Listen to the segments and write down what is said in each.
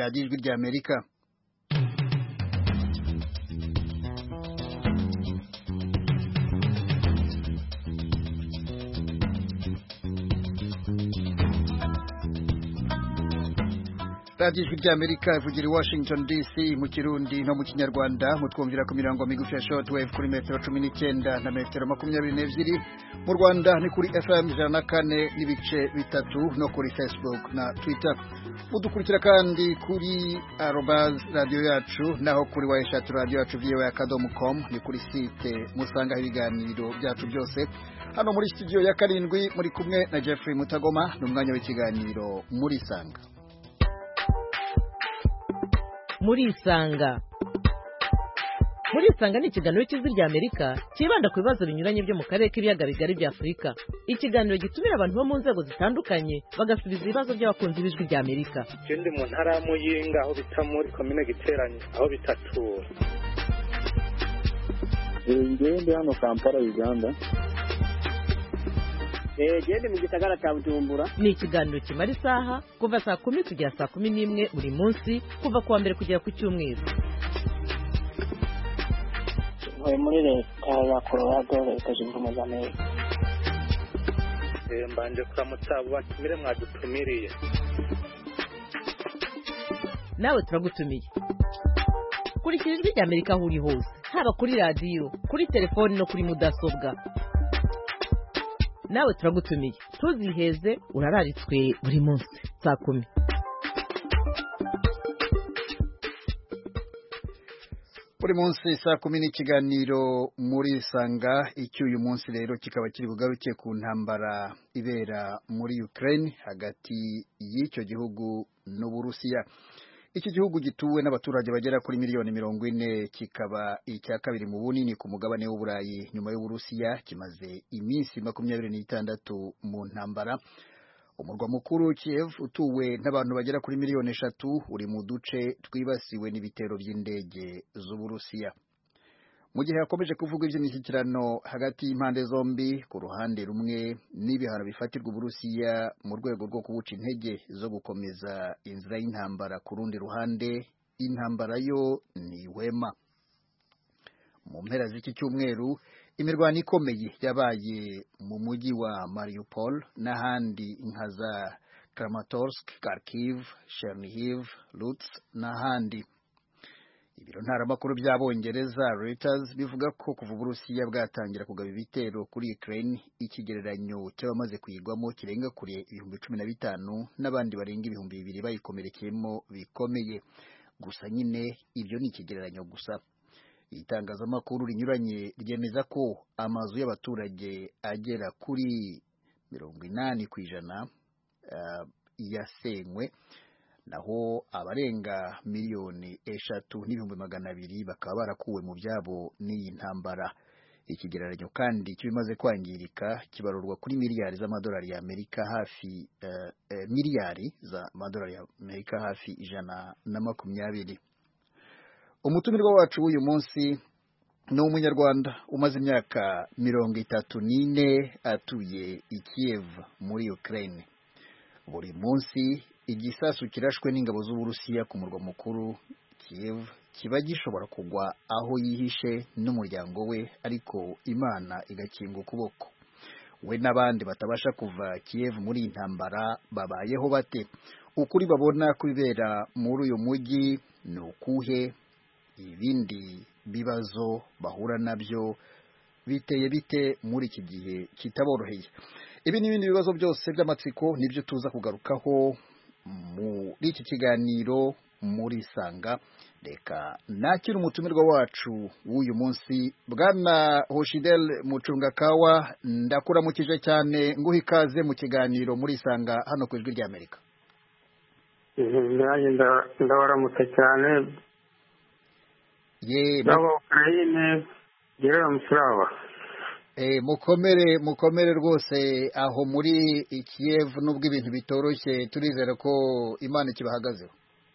radiyo ijwi rya Amerika. radiyo ijwi rya Amerika ivugira i Washington DC mu Kirundi no mu Kinyarwanda, mutwumvira ku mirongo migufi ya shortwave kuri metero 19 na metero 22. Mu Rwanda ni kuri FM 104 n'ibice bitatu no kuri Facebook na Twitter. Mudukurikira kandi kuri @radio yacu naho kuri wayeshatu radio yacu voa.com, ni kuri site musanga ibiganiro byacu byose. Hano muri studio ya karindwi muri kumwe na Jeffrey Mutagoma, n'umwanya w'ikiganiro muri Sanga. Muri Isanga ni ikiganiro cy'ijwi rya Amerika kibanda ku bibazo binyuranye byo mu karere k'ibiyaga bigari bya Afurika. Ikiganiro gitumira abantu bo mu nzego zitandukanye bagasubiza ibibazo by'abakunzi b'ijwi rya Amerika. Ndi mu ntara ya Muyinga aho bita muri komine Giteranye aho bitatura. Ndi hano Kampala, Uganda. Gende mu gisagara cya Bujumbura. Ni ikiganiro kimara isaha kuva saa 10 kugera saa 11 buri munsi, kuva kuwa mbere kugera ku cyumweru. Muri leta ya Colorado, leta zunze ubumwe za Amerika. Mbanje kuramutsa batumire mwadutumiriye. Nawe turagutumiye. Kurikira ijwi rya Amerika aho uri hose, haba kuri radio, kuri telefone no kuri mudasobwa. Nawe turagutumiye, tuziheze urararitswe buri munsi saa 10. Buri munsi saa 10 n'ikiganiro muri Sanga. Icyuyu munsi rero kikaba kiri bugaruke ku ntambara ibera muri Ukraine hagati y'icyo gihugu n'Uburusiya. Iki gihugu gituwe n'abaturage bagera kuri miliyoni 40, kikaba icya kabiri mu bunini ku mugabane w'Uburayi nyuma y'Uburusiya, kimaze iminsi 26 mu ntambara. Umurwa mukuru Kiev utuwe n'abantu bagera kuri miliyoni 3 uri mu duce twibasiwe n'ibitero by'indege z'Uburusiya. Mu gihe hakomeje kuvuga iby'imishyikirano hagati y'impande zombi, ku ruhande rumwe n'ibihano bifatirwa Uburusiya mu rwego rwo kubuca intege zo gukomeza inzira y'intambara, ku rundi ruhande intambara yo ni wema. Mu mpera z'iki cyumweru imirwano ikomeye yabaye mu mujyi wa Mariupol n'ahandi nka za Kramatorsk, Kharkiv, Chernihiv, Lutsk n'ahandi. Ibiro ntaramakuru by'Abongereza Reuters bivuga ko kuva Uburusiya bwatangira kugaba ibitero kuri Ukraine, ikigereranyo cy'abamaze kuyigwamo kirenga kuri 15,000 n'abandi barenga 2,000 bayikomerekeyemo bikomeye. Gusa nyine ibyo ni ikigereranyo gusa. Itangazamakuru rinyuranye ryemeza ko amazu y'abaturage agera kuri 80% yasenywe, naho abarenga miliyoni 3,200,000 bakaba barakuwe mu byabo n'iyi ntambara. Ikigereranyo kandi kibimaze kwangirika kibarurwa kuri miliyari z'amadolari y'Amerika, hafi miliyari z'amadolari y'Amerika hafi 120. Umutumirwa wacu w'uyu munsi ni umunyarwanda umaze imyaka 34 atuye i Kiev muri Ukraine. Buri munsi igisasu kirashwe n'ingabo z'Uburusiya ku murwa mukuru Kiev kiba gishobora kugwa aho yihishe n'umuryango we, ariko Imana igakinga ukuboko. We n'abandi batabasha kuva Kiev muri intambara babayeho bate? Ukuri babona kubera muri uyu mujyi ni ukuhe? Ibindi bibazo bahura nabyo biteye bite muri iki gihe kitaboroheye? Ibi n'ibindi bibazo byose by'amatsiko nibyo tuza kugarukaho muri iki kiganiro muri Sanga. Reka nakira umutumirwa wacu w'uyu munsi, Bwana Hoshidel Mucungakawa. Ndakuramukije cyane, nguha ikaze mu kiganiro muri Sanga hano ku ijwi rya Amerika. Ndabaramutse cyane. Ukraine gerera musiraba. Mukomere rwose aho muri Kiev, nubwo ibintu bitoroshye, turizera ko Imana ikibahagazeho.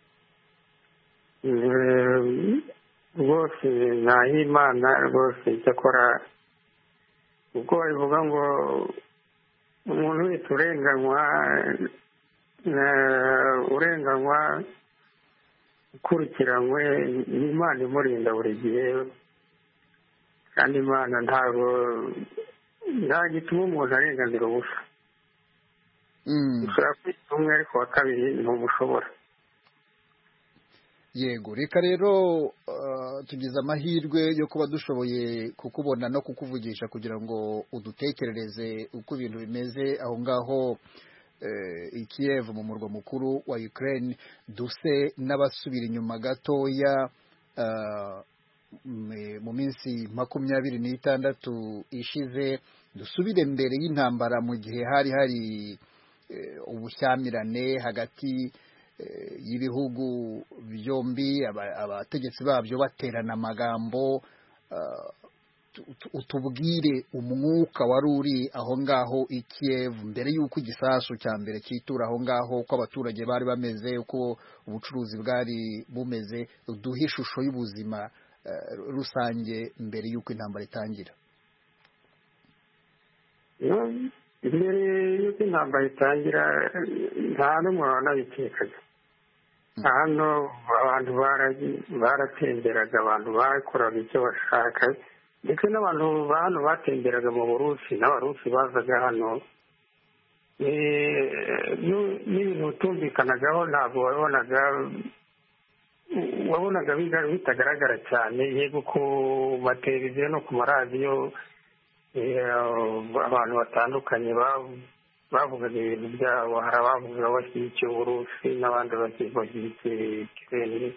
Rwose naho Imana rwose icyakora ubwo bivuga ngo umuntu wese urenganywa ukurikiranywe n'Imana imurinda buri gihe, kandi Imana nta gituma umuntu arenganira ubusa. ushobora kwita umwe ariko wa kabiri ntumushobora. yego reka rero tugize amahirwe yo kuba dushoboye kukubona no kukuvugisha kugira ngo udutekerereze uko ibintu bimeze aho ngaho i Kiev mu murwa mukuru wa Ukraine. Duse n'abasubira inyuma gatoya mu minsi 26 ishize, dusubire mbere y'intambara mu gihe hari ubushyamirane hagati y'ibihugu byombi, abategetsi babyo baterana amagambo. Utubwire umwuka wari uri aho ngaho i Kiev mbere y'uko igisasu cya mbere cyitura aho ngaho, uko abaturage bari bameze, uko ubucuruzi bwari bumeze. Duhe ishusho y'ubuzima rusange mbere y'uko intambara itangira. mbere y'uko intambara itangira nta n'umwe wanabikekaga. hano abantu baratemberaga, abantu bakoraga icyo bashaka, ndetse n'abantu hano batemberaga mu Burusi, n'Abarusi bazaga hano. n'ibintu utumvikanagaho ntabwo wabonaga bitagaragara cyane. yego ku mateleviziyo no ku maradiyo abantu batandukanye bavugaga ibintu byabo. hari abavuga bashyigikiye Uburusi n'abandi bashyigikiye Ukraine,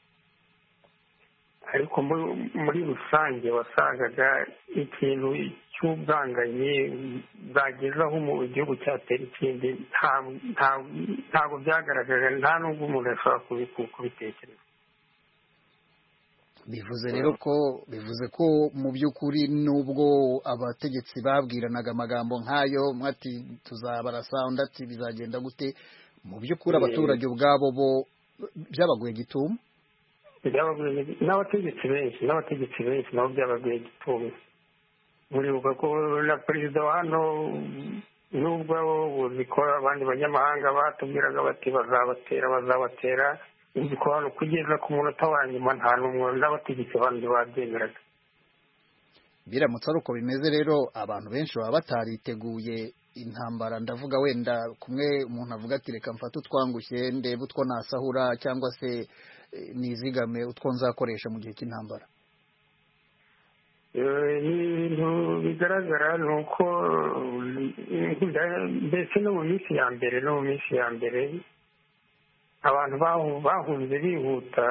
ariko muri rusange wasangaga ikintu cy'ubwanganyi bwagezaho igihugu cyatera ikindi ntabwo byagaragaje, nta n'ubwo umuntu ashobora kubitekereza. bivuze ko mu by'ukuri nubwo abategetsi babwiranaga amagambo nk'ayo, mwati tuzabarasa, undi ati bizagenda gute, mu by'ukuri abaturage ubwabo bo byabaguye gitumo. n'abategetsi benshi nabo byabaguye gitumo. muribuka ko na perezida wa hano nubwo uzi ko abandi banyamahanga batubwiraga bati bazabatera, uzi ko hano kugeza ku munota wa nyuma nta n'umwe n'abategetsi bandi babyemeraga. Biramutse ari uko bimeze rero, abantu benshi baba batariteguye intambara. Ndavuga wenda kumwe umuntu avuga ati reka mfate utwangushye ndebe utwo nasahura, cyangwa se nizigame utwo nzakoresha mu gihe cy'intambara. ibintu bigaragara ni uko mbese no mu minsi ya mbere abantu bahunze bihuta,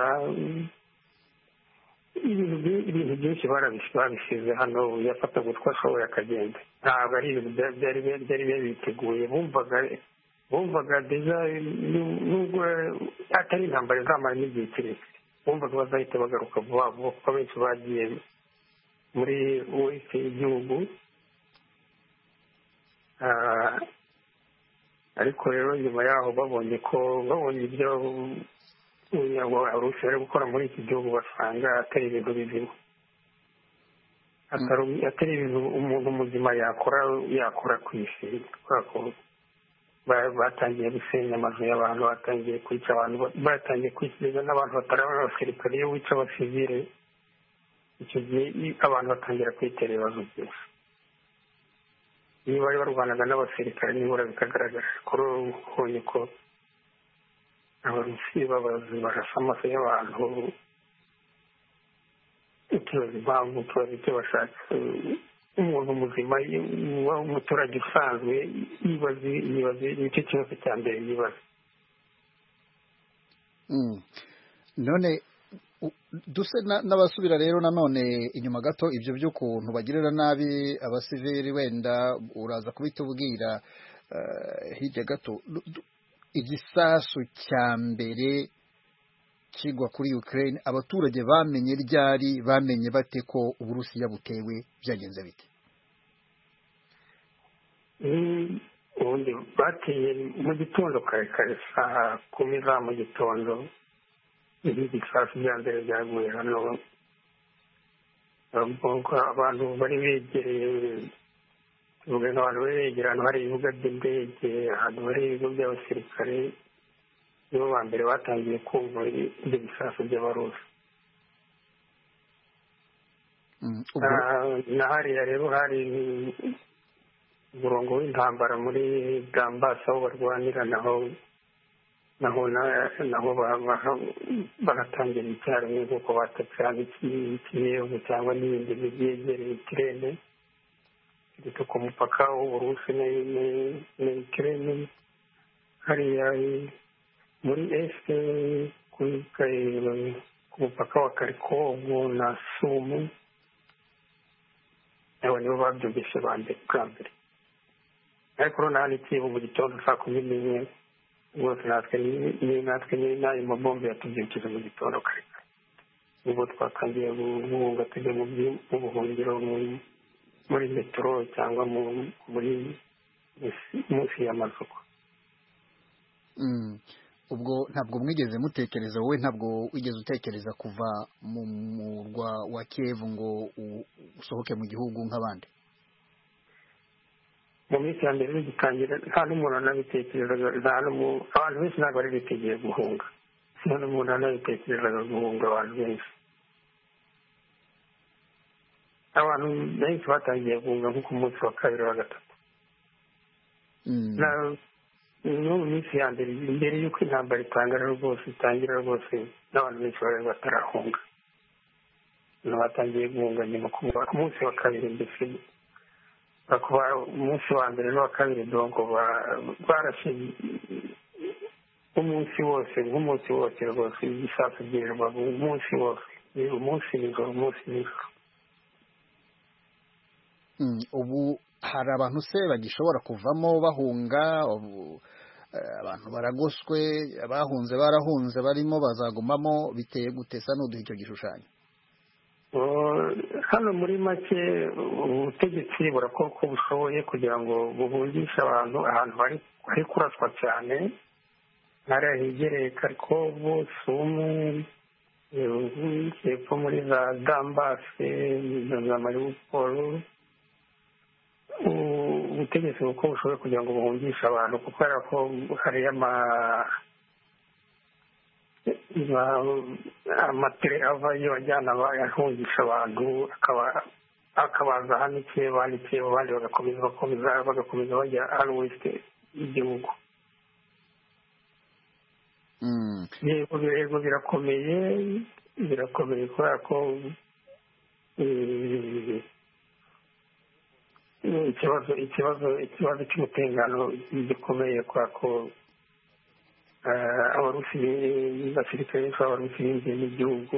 ibintu byinshi babishyize hano, yafataga utwo ashoboye akagenda. ntabwo ari ibintu byari biteguye. bumvaga deja nubwo atari intambara izamara n'igihe kirekire, bumvaga bazahita bagaruka vuba vuba kuko benshi bagiye muri wese y'igihugu. ariko rero nyuma yaho babonye ibyo Abarusi bari gukora muri iki gihugu, basanga atari ibintu bizima, atari ibintu umuntu muzima yakora ku isi. batangiye gusenya amazu y'abantu, batangiye kwica abantu, batangiye kwishyiriza n'abantu batari abasirikare. iyo wica abasivile, icyo gihe abantu batangira kwitera ibibazo byinshi. iyo bari barwanaga n'abasirikare nibura bikagaragara. kuri ubu ubonye ko Abarusi barasa amaso y'abantu, utubaza impamvu, utubaza icyo bashaka. umuntu muzima umuturage usanzwe yibaze nicyo kibazo cya mbere yibaza. none duse n'abasubira rero nanone inyuma gato, ibyo by'ukuntu bagirira nabi abasivili wenda uraza kubitubwira hirya gato. Igisasu cya mbere kigwa kuri Ukraine, abaturage bamenye ryari, bamenye bate ko Uburusiya butewe, byagenze bite? ubundi bateye mu gitondo kare saa 10 za mu gitondo. ibisasu bya mbere byaguye hano. abantu bari begereye, tuvuga nk'abantu bari begereye ahantu hari ibibuga by'indege, ahantu hari ibigo by'abasirikare. nibo ba mbere batangiye kumva ibyo bisasu by'abarusi. Na hariya rero hari umurongo w'intambara muri Donbass aho barwanira naho baratangira icyarimwe nk'uko batatse ikiyevu cyangwa n'ibindi byegereye ikirere bito ku mupaka w'Uburusi na Ukraine hariya muri este ku mupaka wa Kharkov na Sumu. Abo nibo babyumvise bwa mbere, ariko noneho n'ikibu mu gitondo saa 11 rwose natwe n'ayo mabombe yatubyukije mu gitondo kare ubwo twatangiye guhunga tujya mu buhungiro muri metero cyangwa munsi y'amasoko. Ubwo ntabwo mwigeze mutekereza, wowe ntabwo wigeze utekereza kuva mu murwa wa Kiev ngo usohoke mu gihugu nk'abandi? Mu minsi ya mbere bigitangira nta n'umuntu anabitekerezaga, abantu benshi ntabwo bari bitegeye guhunga, nta n'umuntu anabitekerezaga guhunga. Abantu benshi batangiye guhunga nko ku munsi wa kabiri wa gatatu. No mu minsi ya mbere mbere y'uko intambara itangira rwose n'abantu benshi bari batarahunga, batangiye guhunga nyuma ku munsi wa kabiri. Mbese kuba umunsi wa mbere n'uwa kabiri donko barashe umunsi wose rwose ibisasu byirwa umunsi wose, umunsi nijoro. Ubu hari abantu se bagishobora kuvamo bahunga? Abantu baragoswe, abahunze barahunze, barimo bazagumamo, biteye gutesa n'uduha icyo gishushanyo? Hano muri make ubutegetsi burakora uko bushoboye kugira ngo buhungishe abantu ahantu hari kuraswa cyane, hariya hegereye Kharkov, Sumu, hepfo muri za Donbass na Mariupol. Ubutegetsi uko bushoboye kugira ngo buhungishe abantu, kuko ko hariyo amatere avayo ajyana ahungisha abantu, akabaza hano abandi bagakomeza bajya hano wese y'igihugu. Yego birakomeye kubera ko ikibazo cy'umutekano gikomeye, kubera ko abarusi basirikare b'abarusi binjiye n'igihugu,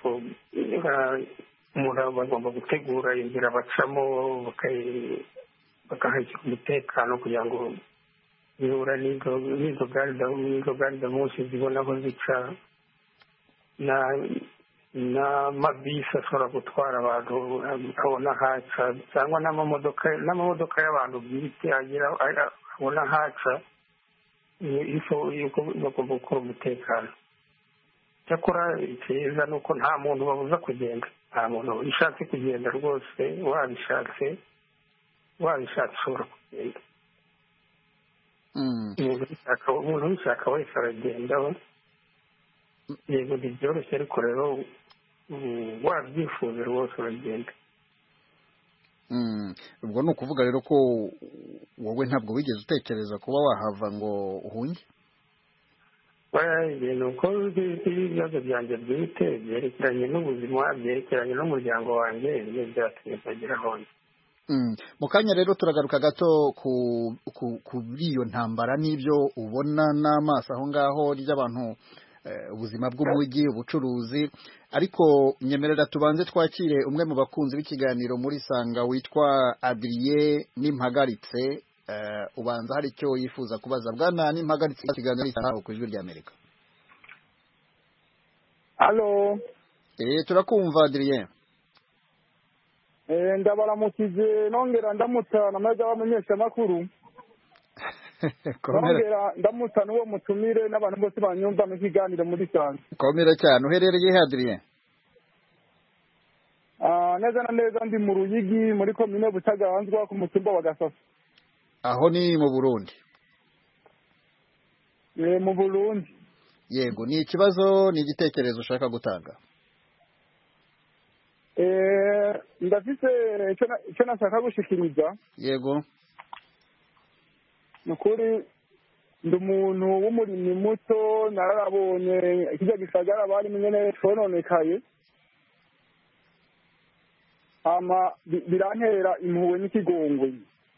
umuntu bagomba gutegura inzira bacamo bakahashyira umutekano kugira ngo bihura n'izo garida munsi zibona aho zica, n'amabisi ashobora gutwara abantu abona haca, cyangwa n'amamodoka y'abantu bwite abona haca. Bagomba gukora umutekano. Cyakora icyiza ni uko nta muntu babuza kugenda, nta muntu ushatse kugenda rwose, wabishatse ushobora kugenda. Umuntu ubishaka wese aragenda. Yego ntibyoroshye, ariko rero wabyifuza rwose uragenda. Ubwo ni ukuvuga rero ko wowe ntabwo wigeze utekereza kuba wahava ngo uhunge? Ni uko ibibazo byanjye bwite byerekeranye n'ubuzima, byerekeranye n'umuryango wanjye, niyo byatumye mpagira honge. Mu kanya rero turagaruka gato kuri iyo ntambara n'ibyo ubona n'amaso aho ngaho ry'abantu, ubuzima bw'umujyi, ubucuruzi. Ariko nyemerera tubanze twakire umwe mu bakunzi b'ikiganiro muri Sanga witwa Adrien Nimpagaritse. Ubanza hari icyo yifuza kubaza Bwana Nimpagaritse, ikiganiro cy'aho ku Ijwi ry'Amerika. Allo, turakumva Adrien. Ndabaramukije nongera ndamutana amaze abamenyesha makuru. Nongera ndamutana uwo mutumire n'abantu bose banyumva mu kiganiro muri Sanga. Komera cyane. Uherereye Adrien? Neza na neza ndi mu Ruyigi muri komine Butaganzwa ku mutumba wa Gasasa. Aho ni mu Burundi? Mu Burundi. yego, ni ikibazo, ni igitekerezo ushaka gutanga? ndafite icyo nashaka gushikiriza. Yego. ni ukuri ndi umuntu w'umurimyi muto, narabonye kijya gisagara barimo nyene cononekaye, hama birantera impuhwe n'ikigongwe.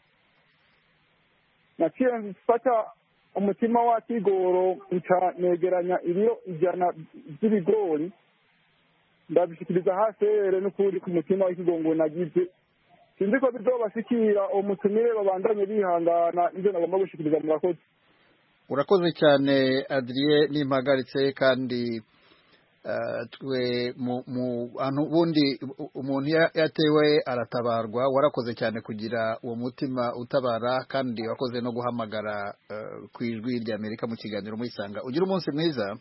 naciye mfata umutima wa kigoro nca negeranya ibiro 100 by'ibigori ndabishikiriza hasere n'ukuri ku mutima w'ikigongwe nagize. sinzi ko bizobashikira umutumire babandanye bihangana ivyo nagomba gushikiriza. murakoze. Urakoze cyane Adrien Nimpagaritse, kandi twe mu ubundi umuntu yatewe aratabarwa. Warakoze cyane kugira uwo mutima utabara, kandi wakoze no guhamagara ku ijwi rya Amerika mu kiganiro Murisanga. Ugira umunsi mwiza.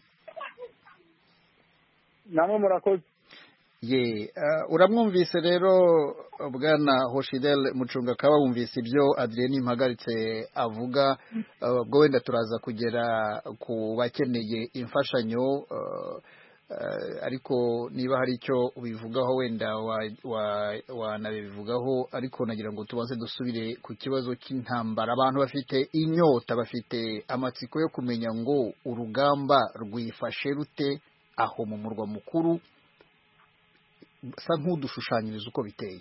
namwe murakoze. Uramwumvise rero bwana Hoshidel Mucungakaba, wumvise ibyo Adrien Nimpagaritse avuga. Ubwo wenda turaza kugera ku bakeneye imfashanyo, ariko niba hari icyo ubivugaho wenda wanabivugaho, ariko nagira ngo tubanze dusubire ku kibazo cy'intambara. Abantu bafite inyota, bafite amatsiko yo kumenya ngo urugamba rwifashe rute aho mu murwa mukuru. Sa nk'udushushanyiriza uko biteye.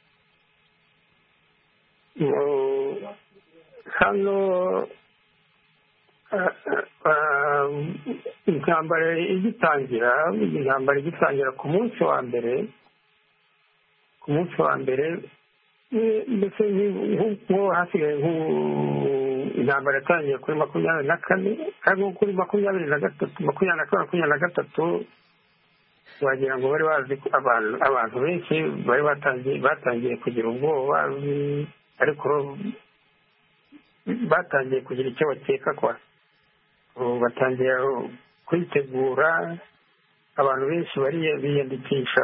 hano intambara igitangira ku munsi wa mbere mbese nk'uwo hasigaye intambara yatangiye kuri 24 cyangwa kuri 23 wagira ngo bari bazi abantu benshi bari batangiye kugira ubwoba, ariko batangiye kugira icyo bakeka kwa batangiye kwitegura. abantu benshi biyandikisha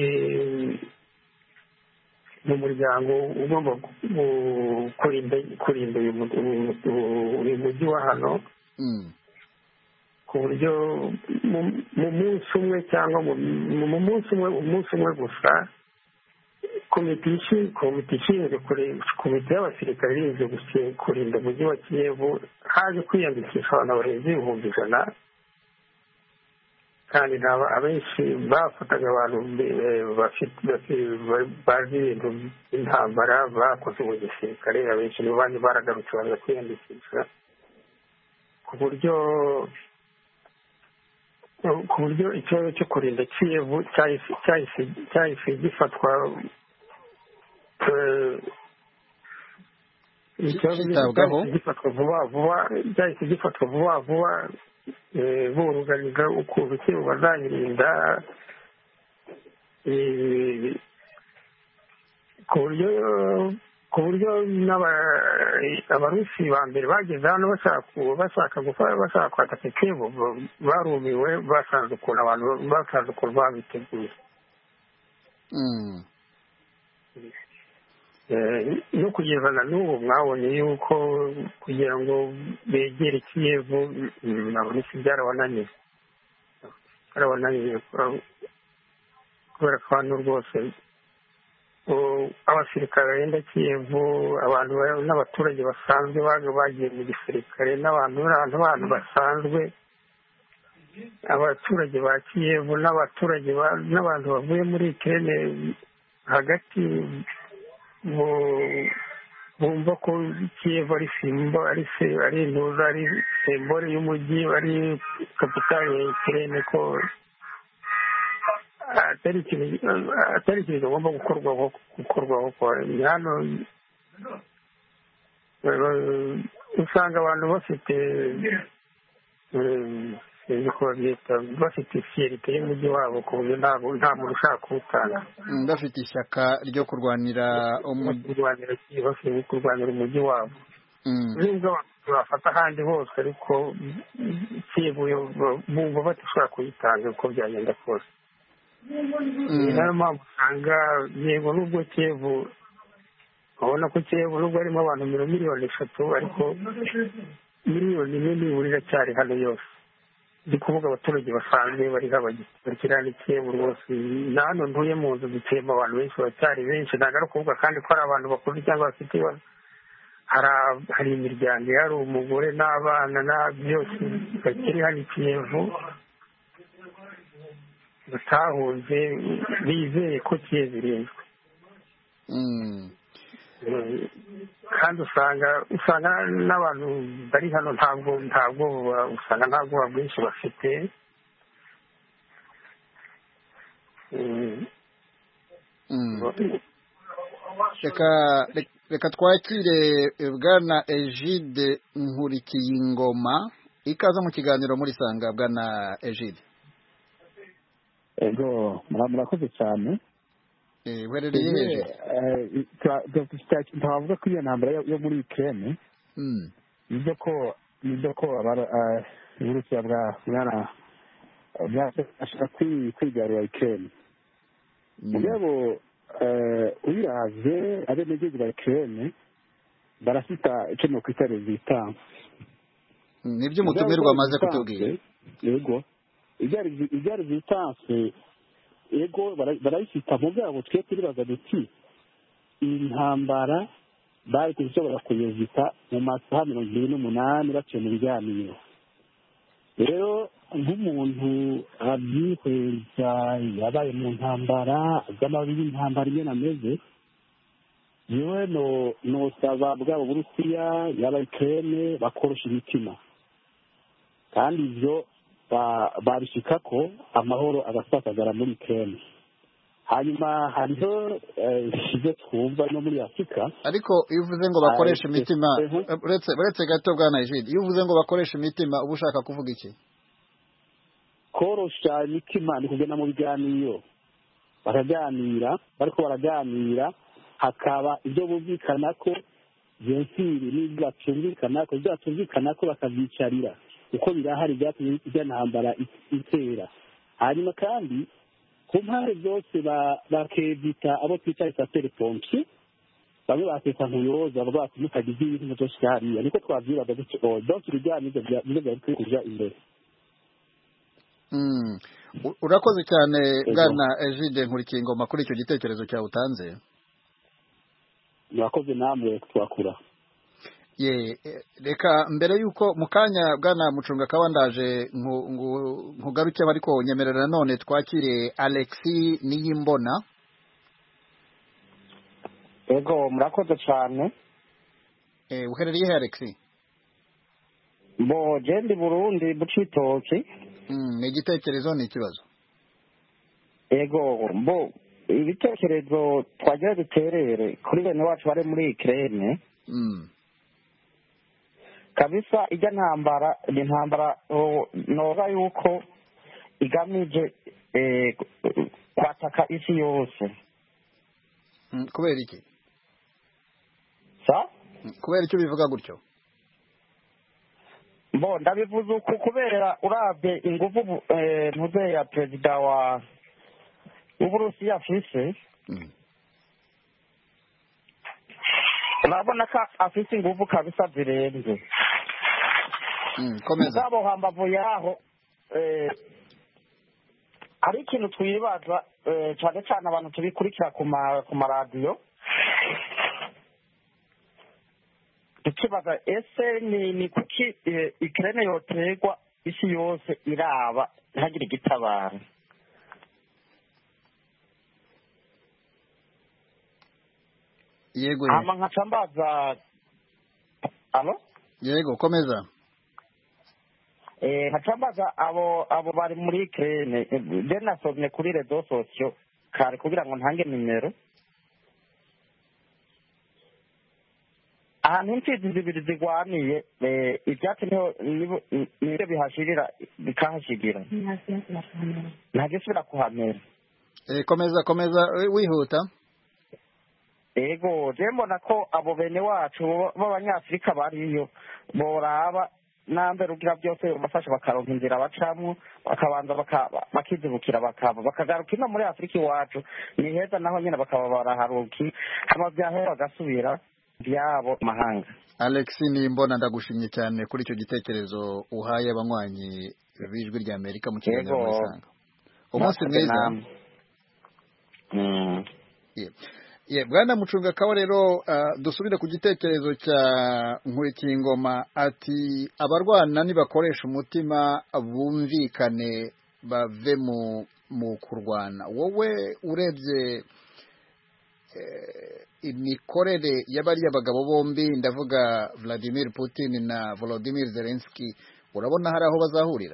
mu muryango ugomba kurinda uyu mujyi wa hano, ku buryo mu munsi umwe cyangwa mu munsi umwe gusa komite y'abasirikare irinzwe kurinda umujyi wa Kiyevu haje kwiyandikisha abantu barenze 100,000, kandi abenshi bafataga abantu bazi ibintu by'intambara bakoze mu gisirikare. abenshi nibo bandi baragarutse baza kwiyandikisha, ku buryo ikibazo cyo kurinda Kiyevu cyahise gifatwa vuba vuba buruganiza ukuntu Kiyevu bazayirinda, ku buryo abarusi ba mbere bageze hano bashaka kwataka Kiyevu barumiwe, basanze ukuntu babiteguye. no kugeza na n'ubu mwabonye yuko kugira ngo begere Kiyevu abarusi byarabananiye kubera ko hano rwose abasirikare benda Kiyevu, abantu n'abaturage basanzwe bagiye mu gisirikare, n'abantu basanzwe, abaturage ba Kiyevu n'abantu bavuye muri Ukraine hagati bumva ko Kiyevu ari intuza, ari sembore y'umujyi, ari kapitali ya Ukraine, ko atari ikintu kigomba gukorwaho hano. Usanga abantu bafite bafite ishyirite y'umujyi wabo, ku buryo nta muntu ushaka kuwutanga, bafite ishyaka ryo kurwanira umujyi wabo. nubwo bafata ahandi hose, ariko Kiyevu bumva badashobora kuyitanga uko byagenda kose. niyo mpamvu usanga yego nubwo Kiyevu ubona ko Kiyevu nubwo harimo abantu 3,000,000, ariko 1,000,000 nibura iracyari hano yose. ndi kuvuga abaturage basanzwe bariho abakiranikiye rwose na hano ntuye mu nzu zituyemo abantu benshi baracyari benshi ntabwo ari ukuvuga kandi ko ari abantu bakuru cyangwa bafite ibibazo hari imiryango hari umugore n'abana byose bakiri hano i Kiyevu batahunze bizeye ko Kiyevu irinzwe kandi usanga n'abantu bari hano ntabwo usanga nta bwoba bwinshi bafite reka twakire bwana Egide Nkurikiyingoma ikaza mu kiganiro muri sanga bwana Egide. Ego murakoze cyane. Uherereye hehe? Ntavuga ko iyo ntambara yo muri Ukraine nibyo ko Uburusiya bwashaka kwigarura Ukraine. Mugabo uyiravye abenegihugu ba Ukraine barafita icyo nokwita resistance. Nibyo umutumirwa amaze kutubwira. Yego ibyari resistance ego barayifita mu bwabo twe turibaza duti intambara bari kushobora kuyezita mu masaha 28 baciye mu biganiro. Rero nk'umuntu abyihweza yabaye mu ntambara z'amabi y'intambara imwe nameze yewe nosaba bwabo Burusiya yaba Ukraine bakorosha imitima kandi ivyo babishika ko amahoro agasakagara muri Ukraine. Hanyuma hariho ibyo twumva no muri Afurika ariko iyo uvuze ngo bakoresha imitima uretse gato bwa Nigeria iyo uvuze ngo bakoresha imitima uba ushaka kuvuga iki? Korosha imitima ni kugenda mu biganiro baraganira bariko baraganira hakaba ibyo bumvikana ko byensiri n'ibyo batumvikana ko bakavyicarira uko birahari byatumye ijya ntambara itera. Hanyuma kandi ku mpande zose bakevita abo twita isapere pompi bamwe bakeka nkuyoza bavuga ati mutagize ibintu byose hariya niko twavyibaza gutyo donc ibijyanye n'ibyo byari kuja imbere. Urakoze cyane bwana Egide Nkurikiyingoma kuri icyo gitekerezo cyawe utanze. Murakoze namwe twakura. Reka mbere yuko mukanya bwana Mucunga kawandaje nkugaruke bariko nyemerera none twakire Alexis Niyimbona. Ego murakoze cyane. Uherereye he Alexis? Bo jendi Burundi bucitoki. Ni igitekerezo ni ikibazo. Ego bo ibitekerezo twagira duterere kuri bene wacu bari muri Ukraine. Kabisa ijya ntambara ni ntambara noza yuko igamije kwataka isi yose. Kubera iki? Kubera icyo bivuga gutyo? Bo ndabivuze uko kubera uravye ingufu ntuze ya perezida wa Uburusiya afise urabona ko afise ingufu kabisa zirenze. Komeza. Zabo hambavu yaho ari ikintu twibaza cyane cyane abantu tubikurikira ku maradiyo tukibaza ese ni kuki Ukraine yoterwa isi yose iraba ntagire igitabara. Yego ama nkacambaza yego komeza. Nkacambaza abo bari muri Ukraine nasomye kuri rezo sosiyo kare kugira ngo ntange nimero ahantu imfizi zibiri zigwaniye ibyatsi nibyo bihashirira bikahashigira ntagisubira kuhamera. Komeza wihuta. Ego je mbona ko abo bene wacu b'abanyafurika bariyo boraba nambere ugira byose bafasha bakaronka inzira bacamwo bakabanza bakizibukira bakagaruka ino muri Afurika iwacu ni heza naho nyine bakaba baraharuki hama byahera bagasubira byabo mahanga. Alexis Niyimbona ndagushimye cyane kuri icyo gitekerezo uhaye abanywanyi b'ijwi rya Amerika mu kiganiro muri Sanga. Umunsi mwiza. Bwana Mucungakawa rero dusubire ku gitekerezo cya Nkurikiyingoma ati abarwana nibakoresha umutima bumvikane bave mu kurwana. Wowe urebye imikorere y'abariya bagabo bombi ndavuga Vladimir Putin na Volodymyr Zelensky urabona hari aho bazahurira?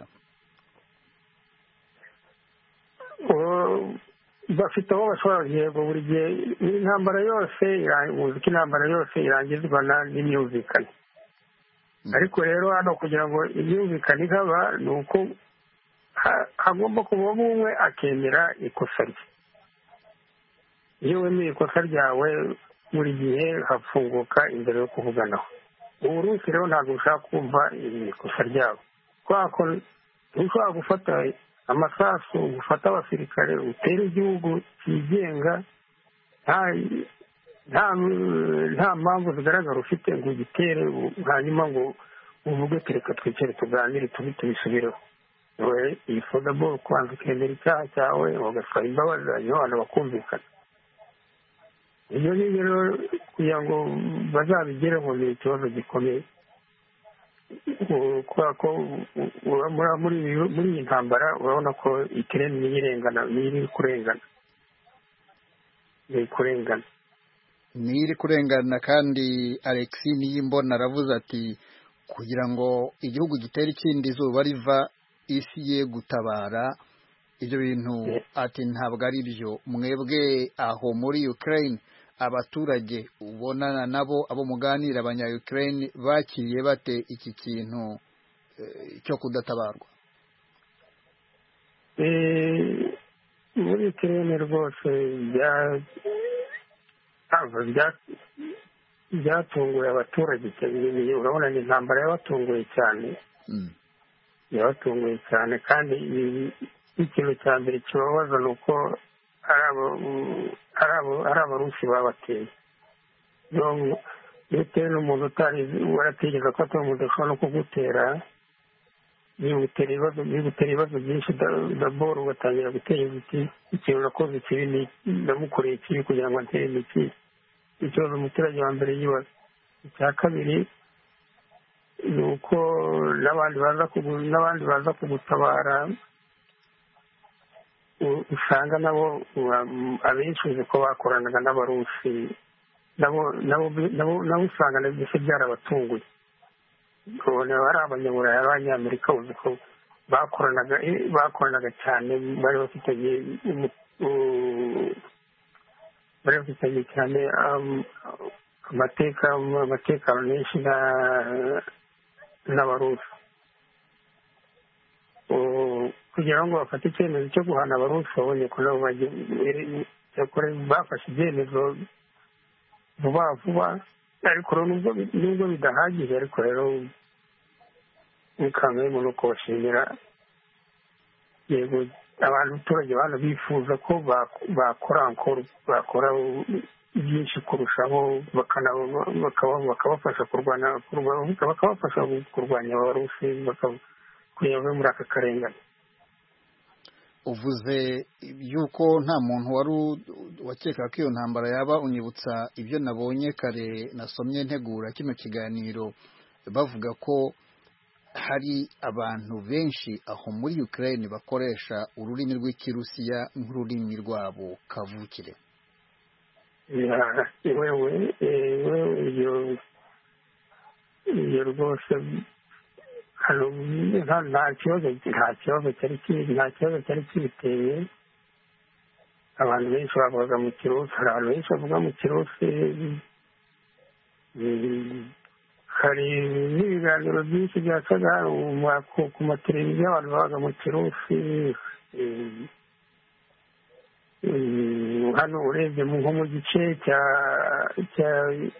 Bafite aho bashobora yego buri gihe intambara yose irangizwa n'imyumvikane, ariko rero hano kugira ngo imyumvikane ikaba ni uko hagomba kubamo umwe akemera ikosa rye. Iyo wemeye ikosa ryawe buri gihe hafunguka imbere yo kuvuganaho. Uburusi rero ntabwo bushaka kumva ikosa ryabo, kubera ko ntushobora gufata amasasu, gufata abasirikare, utera igihugu cyigenga nta mpamvu zigaragara ufite ngo ugitere hanyuma ngo uvuge reka twicare tuganire tubisubireho. iyi fodaboro kubanza ukemera icyaha cyawe ugasaba imbabazi hanyuma abantu bakumvikana. ibyo ngibyo rero kugira ngo bazabigereho ni ikibazo gikomeye, kubera ko muri iyi ntambara urabona ko ikirere iri kurengana kandi Alexis Niyimbona aravuze ati kugira ngo igihugu gitere ikindi izuba riva isi ye gutabara ibyo bintu ati ntabwo ari byo. Mwebwe aho muri Ukraine abaturage ubonana nabo abo muganira abanya-Ukraine bakiriye bate iki kintu cyo kudatabarwa? Muri Ukraine rwose byatunguye abaturage cyane. Urabona ni intambara yabatunguye cyane kandi ikintu cya mbere kibabaza ni uko ari abarusi babateye. iyo uteye n'umuntu waratekereza ko atari umuntu ashobora no kugutera, bigutera ibibazo byinshi. daboro ugatangira gutekereza uti ikintu nakoze kibi ndamukoreye kibi kugira ngo antere imiti. ikibazo umuturage wa mbere yibaza. icya kabiri ni uko n'abandi baza kugutabara usanga nabo abenshi uzi ko bakoranaga n'abarusi, nabo usanga na byose byarabatunguye. ubona ari abanyaburayi abanyamerika uzi ko bakoranaga cyane, bari bafitanye cyane amatekano menshi n'abarusi. kugira ngo bafate icyemezo cyo guhana abarusi babonye ko nabo bafashe ibyemezo vuba, ariko nubwo bidahagije, ariko rero mukamenya ni uko bashimira yego abaturage bano bifuza ko bakora byinshi kurushaho, bakabafasha kurwanya abarusi kugira ngo muri aka karengane. Uvuze yuko nta muntu wari wakeka ko iyo ntambara yaba, unyibutsa ibyo nabonye kare nasomye ntegura kino kiganiro, bavuga ko hari abantu benshi aho muri Ukraine bakoresha ururimi rw'ikirusiya nk'ururimi rwabo kavukire. iyo rwose nta kibazo cyari kibiteye. abantu benshi bavugaga mu kirusi, hari abantu benshi bavuga mu kirusi. hari n'ibiganiro byinshi byacaga ku mateleviziyo abantu babaga mu kirusi. hano urebye nko mu gice cya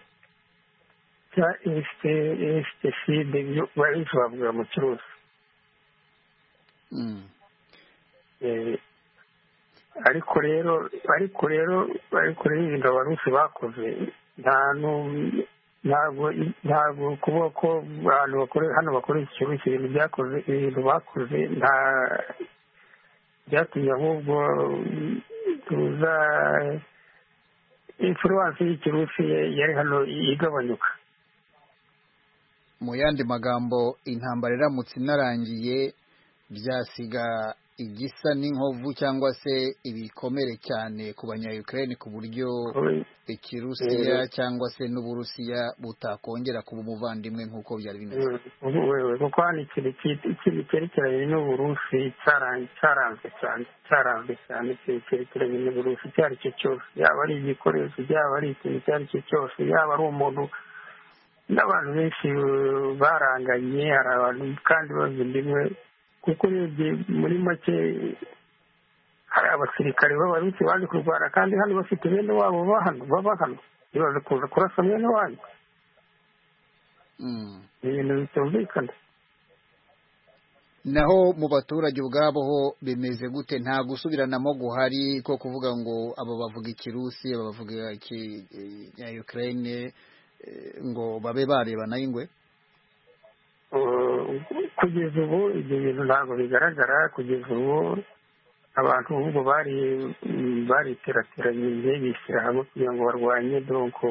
esite side benshi bavuga mu kirusi. ariko rero ibintu abarusi bakoze ntabwo kuvuga ko abantu hano bakora ikirusi ibintu bakoze nta byatumye ahubwo tuza influence y'ikirusi yari hano igabanyuka. Mu yandi magambo, intambara iramutse inarangiye byasiga igisa n'inkovu cyangwa se ibikomere cyane ku banya-Ukraine ku buryo ikirusiya cyangwa se n'Uburusiya butakongera kuba umuvandimwe nk'uko byari bimeze. Kuko hano ikintu cyerekeranye n'Uburusi cyaranzwe cyane cyerekeranye n'Uburusi icyo ari cyo cyose, yaba ari igikoresho, yaba ari ikintu icyo ari cyo cyose, yaba ari umuntu. N'abantu benshi baranganye, hari abantu kandi bavindimwe, kuko urebye muri make hari abasirikare b'Abarusi baje kurwana kandi hano bafite bene wabo baba hano ntibaze kuza kurasa mwene wanyu. Ni ibintu bitumvikana. Naho mu baturage ubwabo ho bimeze gute? Nta gusubiranamo guhari ko kuvuga ngo aba bavuga ikirusi, aba bavuga Ukraine ngo babe barebana y'ingwe? Kugeza ubu ibyo bintu ntabwo bigaragara. Kugeza ubu abantu ubwo bariterateranyije bishyira hamwe kugira ngo barwanye donko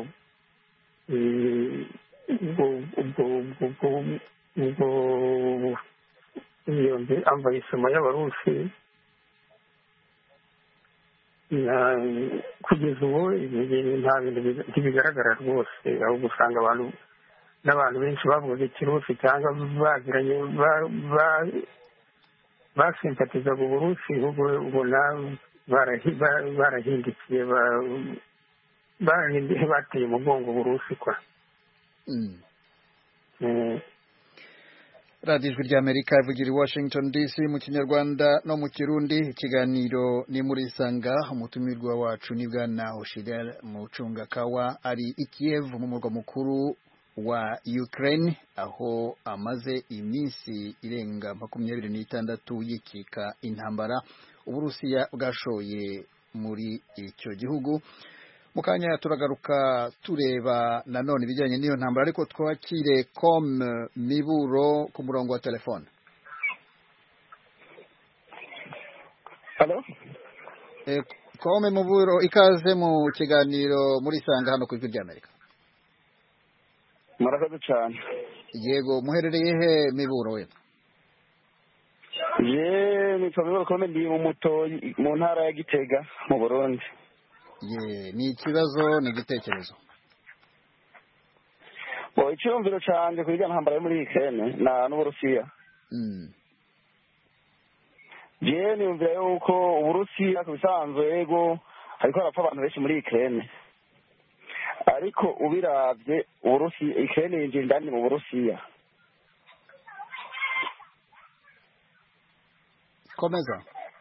iyo ambayisoma y'Abarusi. Kugeza ubu nta bintu ntibigaragara rwose, ahubwo usanga n'abantu benshi bavuga ikirusi cyangwa bagiranye basimpatizaga Uburusi, ubona barahindukiye bateye umugongo Uburusi kwa. Radio Ijwi ry'Amerika ivugira i Washington DC mu Kinyarwanda no mu Kirundi. Ikiganiro ni muri Sanga. Umutumirwa wacu ni Bwana Hoshidel Mucungakawa ari i Kiev mu murwa mukuru wa Ukraine, aho amaze iminsi irenga 26 yikika intambara Uburusiya bwashoye muri icyo gihugu. Mukanya turagaruka tureba nanone ibijyanye n'iyo ntambara, ariko twakire Miburo ku murongo wa telefone. Hello? Miburo, ikaze mu kiganiro muri Sanga hano ku Ijwi ry'Amerika. Murakoze cyane. Yego, muherereye he Miburo we? Ni Miburo Kome, ndi mu ntara ya Gitega mu Burundi. Ni ikibazo ni igitekerezo? Icyumviro cyane ku bijyanye n'intambara yo muri Ukraine n'Uburusiya. Niyumvira yuko Uburusiya ku bisanzwe yego hariko harapfa abantu benshi muri Ukraine, ariko ubiravye Ukraine yinjira indani mu Burusiya. Komeza.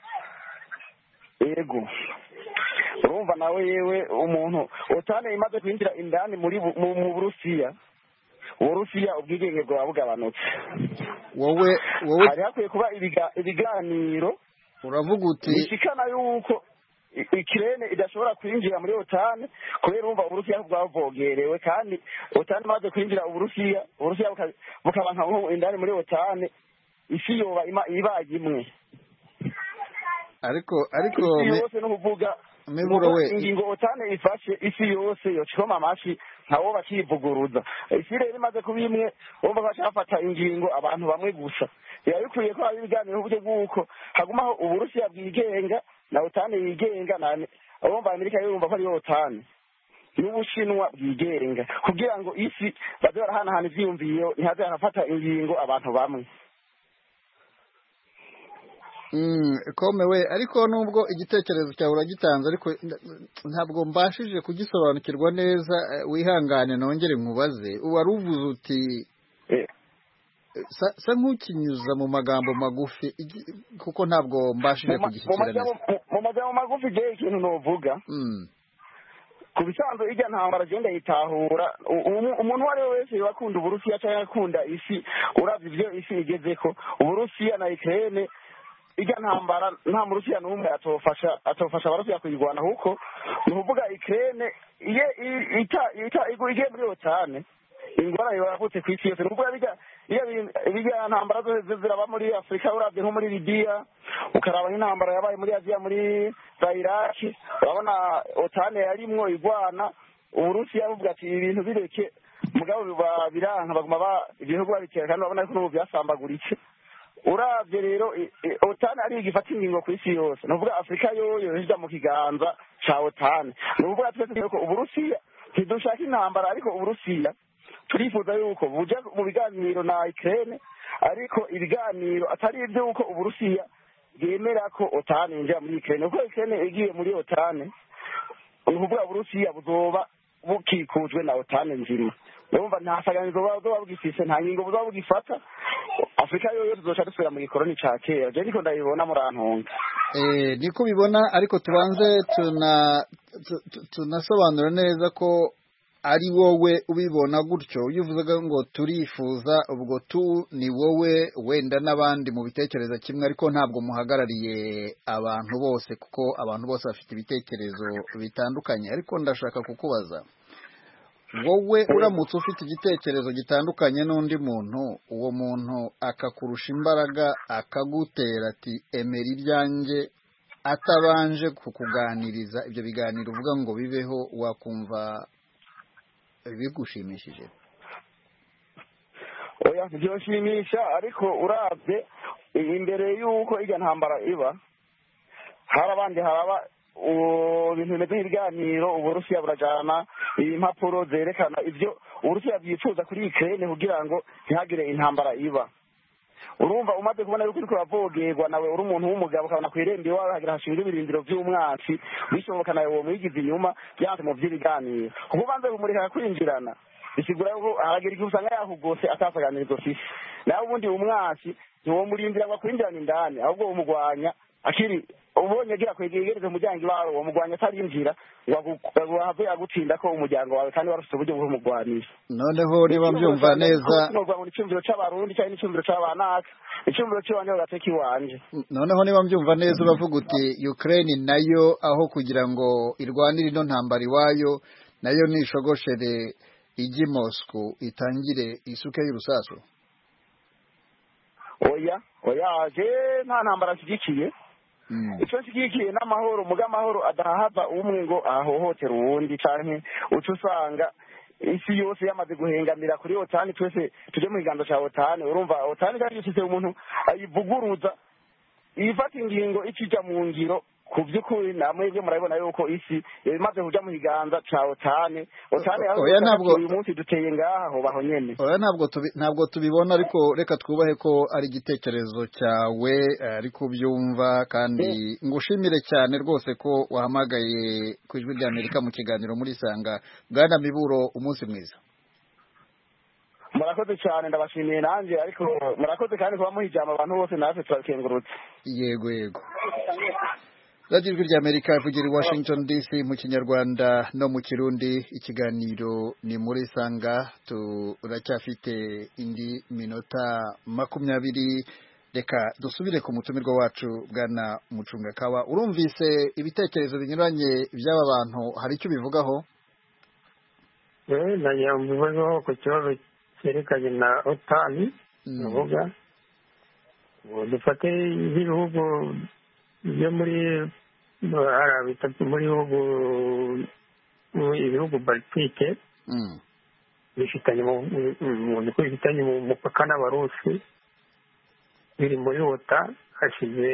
Yego, urumva nawe yewe umuntu utane imaze kwinjira indani mu Burusiya, Uburusiya ubwigenge bwaba bugabanutse. Wowe hari hakwiye kuba ibiganiro. Uravuga uti bishikana yuko Ukraine idashobora kwinjira muri OTAN kubera urumva Uburusiya bwavogerewe, kandi OTAN imaze kwinjira Uburusiya bukaba nka indani muri OTAN, isi yoba ibaye imwe. Ariko isi yose no kuvuga Miburo we, ingingo OTAN ifashe isi yose yocikoma amashi ntawo bakivuguruza. Isi rero imaze kuba imwe, urumva bashafata ingingo abantu bamwe gusa. Bikwiye ko hari ibiganiro uburyo bw'uko hagumaho Uburusiya bwigenga na OTAN yigenga, urumva Amerika yumva ko ari OTAN n'Ubushinwa bwigenga, kugira ngo isi baze barahanahana ivyiyumviyo, ntihaze harafata ingingo abantu bamwe. Komewe, ariko nubwo igitekerezo cyawe uragitanze, ariko ntabwo mbashije kugisobanukirwa neza. Wihangane nongere nkubaze. Wari uvuze uti sa nk'ukinyuza mu magambo magufi, kuko ntabwo mbashije kugishyikira neza. Mu magambo magufi je ikintu novuga, ku bisanzwe ijya ntambara agenda yitahura umuntu uwo ari we wese bakunda Uburusiya cyangwa akunda isi. Uravye ivyo isi igezeko, Uburusiya na Ukraine, ijya ntambara nta Murusiya n'umwe atofasha Abarusiya kuyirwana, kuko ni ukuvuga Ukraine igiye muri OTAN ingorane baravutse ku isi yose ni ukuvuga bijya ntambara zose ziraba muri afurika urabye nko muri libiya ukaraba nk'intambara yabaye muri aziya muri za iraki urabona otane yarimwo igwana uburusiya buvuga ati ibintu bireke mugabo biranka baguma ibihugu babitera kandi urabona ko n'ubu byasambaguritse urabye rero otane ari igifata ingingo ku isi yose ni ukuvuga afurika yoyo ijya mu kiganza cya otane ni ukuvuga twese ko uburusiya ntidushaka intambara ariko uburusiya turifuza yuko buja mu biganiro na Ukraine ariko ibiganiro atari iby'uko uburusiya bwemera ko otane yinjira muri Ukraine kuko Ukraine igiye muri otane ni ukuvuga uburusiya buzoba bukikujwe na otane nzima urumva nta saganizo buzoba bugifise nta ngingo buzoba bugifata afurika yoyo tuzoca dusubira mu gikoroni ca kera je niko ndabibona murantunga niko bibona ariko tubanze tunasobanura neza ko ari wowe ubibona gutyo iyo uvuga ngo turifuza ubwo ni wowe wenda n'abandi mu bitekerezo kimwe ariko ntabwo muhagarariye abantu bose kuko abantu bose bafite ibitekerezo bitandukanye ariko ndashaka kukubaza wowe uramutse ufite igitekerezo gitandukanye n'undi muntu uwo muntu akakurusha imbaraga akagutera ati emera ibyanjye atabanje kukuganiriza ibyo biganiro uvuga ngo bibeho wakumva bigushimishije oya byoshimisha ariko urabye imbere y'uko ijya ntambara iba haraba ibintu bimeze nk'ibiganiro uburusiya burajana impapuro zerekana ibyo uburusiya byifuza kuri Ukraine kugira ngo ntihagire intambara iba urumva umaze kubona yuko uriko uravogerwa nawe uri umuntu w'umugabo ukabona ku irembo iwawe hagira hashinga ibirindiro by'umwatsi bishoboka nawe uwo muyigize inyuma byanze mu by'ibiganiro kuko ubanze kumureka kwinjirana bisigura yuko haragira igihe usanga yahugose atasaganiriza ofisi nawe ubundi umwatsi ntiwomurindira ngo akwinjirane indani ahubwo womugwanya akiri ubonye agira kwegereza umuryango iwawe womugwanya atarinjira ngo have agutsinda ko umuryango wawe kandi warufite uburyo bwo kumugwanisha noneho niba mbyumva neza icyumviro c'abarundi cyangwa n'icyumviro c'abanaka icyumviro cy'iwanje bagateka iwanje noneho niba mbyumva neza uravuga uti Ukraine nayo aho kugira ngo irwanire ino ntambara iwayo nayo nishogoshere ijye Moscow itangire isuke y'urusasu oya je nta ntambara nshyigikiye icyo nshyigikiye n'amahoro muga amahoro adahava umwe ngo ahohotera uwundi canke uca usanga isi yose yamaze guhengamira kuri otani twese tuje mu kiganza ca otani urumva otani kandi ifise umuntu ayivuguruza ifata ingingo ikija mu ngiro ku by'ukuri namwebwe murabibona yuko isi imaze kuja mu kiganza ca otani uyu munsi duteye ngaha ho baho nyene oya ntabwo tubibona ariko reka twubahe ko ari igitekerezo cyawe ariko byumva kandi ngushimire cyane rwose ko wahamagaye ku ijwi rya Amerika mu kiganiro muri Sanga bwana Miburo umunsi mwiza murakoze cyane ndabashimiye nanjye ariko murakoze kandi kuba muhijama abantu bose natwe turakengurutse yego Radio Ijwi rya Amerika ivugira i Washington DC mu Kinyarwanda no mu Kirundi ikiganiro ni muri Sanga turacyafite indi minota 20 reka dusubire ku mutumirwa wacu bwana Mucungakawa urumvise ibitekerezo binyuranye by'aba bantu hari icyo bivugaho ndayamvugaho ku kibazo cyerekanye na otani uvuga dufate ibihugu byo muri bitatu muri ibihugu Baltike bifitanye mu mupaka n'abarusi biri muri OTA hashize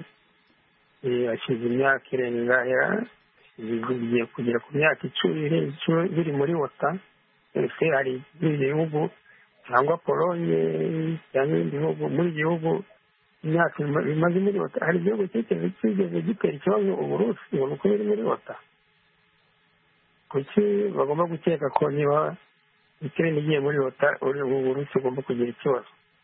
imyaka irenga bigiye kugera ku myaka 10 biri muri OTA ese hari ibihugu cyangwa Polonye cyangwa ibindi bihugu muri gihugu imyaka bimaze muri OTA hari igihugu kigeze gitera ikibazo uburusi ngo uko biri muri OTA kuki bagomba gukeka ko niba Ukraine igiye muri OTA uburusi ugomba kugira ikibazo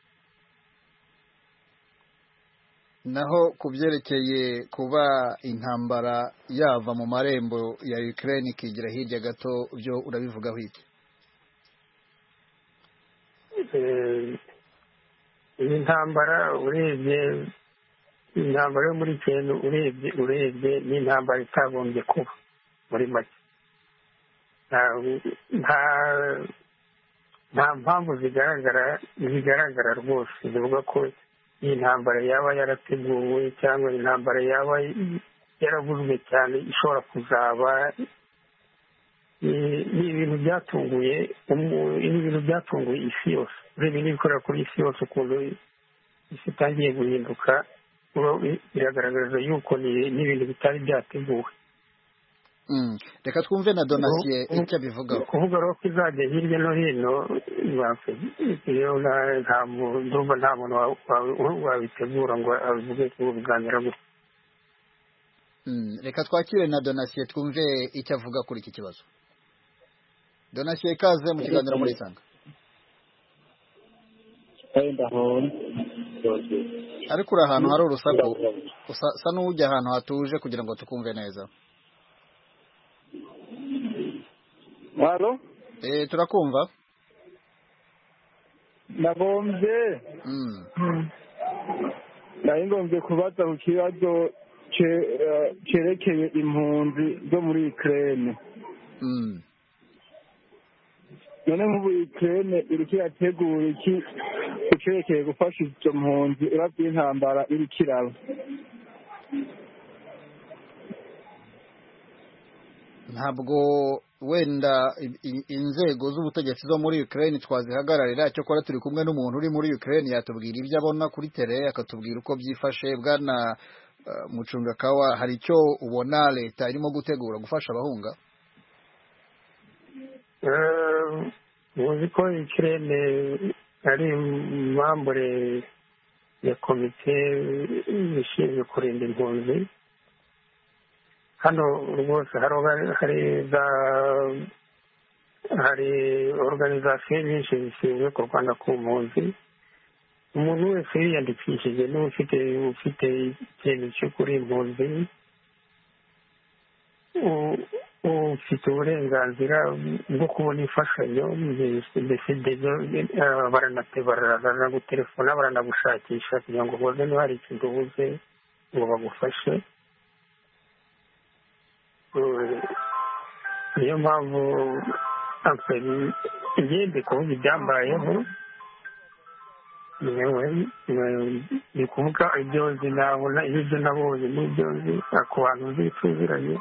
naho kubyerekeye kuba intambara yava mu marembo ya Ukraine ikigira hirya gato byo urabivugaho iki iyi ntambara urebye intambara yo muri Ukraine urebye ni intambara itagombye kuba muri make nta mpamvu zigaragara rwose zivuga ko iyi ntambara yaba yarateguwe cyangwa intambara yaba yaravuzwe cyane ishobora kuzaba. Ni ibintu byatunguye isi yose, urebye n'ibikorera kuri isi yose ukuntu isi itangiye guhinduka, biragaragaza yuko ni ibintu bitari byateguwe. Reka twumve na Donatien icyo abivugaho. Kuvuga rero ko izajya hirya no hino nta muntu wabitegura ngo abivuge ko biganira gutya. Reka twakire na Donatien twumve icyo avuga kuri iki kibazo. Donatien, ikaze mu kiganiro muri Isanga. Ariko uri ahantu hari urusaku, usa n'ujya ahantu hatuje kugira ngo tukumve neza. Halo? Turakumva. Nagombye. Nagombye kubaza ku kibazo cyerekeye impunzi zo muri Ukraine. None nk'ubu Ukraine iriko irategura iki cyerekeye gufasha izo mpunzi uravye intambara iriko iraba? Ntabwo wenda inzego z'ubutegetsi zo muri Ukraine twazihagararira, cyokora turi kumwe n'umuntu uri muri Ukraine yatubwira ibyo abona kuri tele, akatubwira uko byifashe. Bwana Mucungakawa, hari icyo ubona leta irimo gutegura gufasha abahunga? Muzi ko Ukraine ari mambure ya komite ishinzwe kurinda impunzi. Hano rwose hari organization nyinshi zishinzwe kurwana ku mpunzi. Umuntu wese yiyandikishije n'ufite icyemezo cyo kuri impunzi ufite uburenganzira bwo kubona imfashanyo. Baranagutelefona, baranagushakisha kugira ngo uboze niba hari ikintu ubuze ngo bagufashe. Niyo mpamvu ngende kuvuga ibyambayeho, ni kuvuga ibyo nzi, nabona ibyo nabonye n'ibyo nzi ku bantu nzi tuziranye.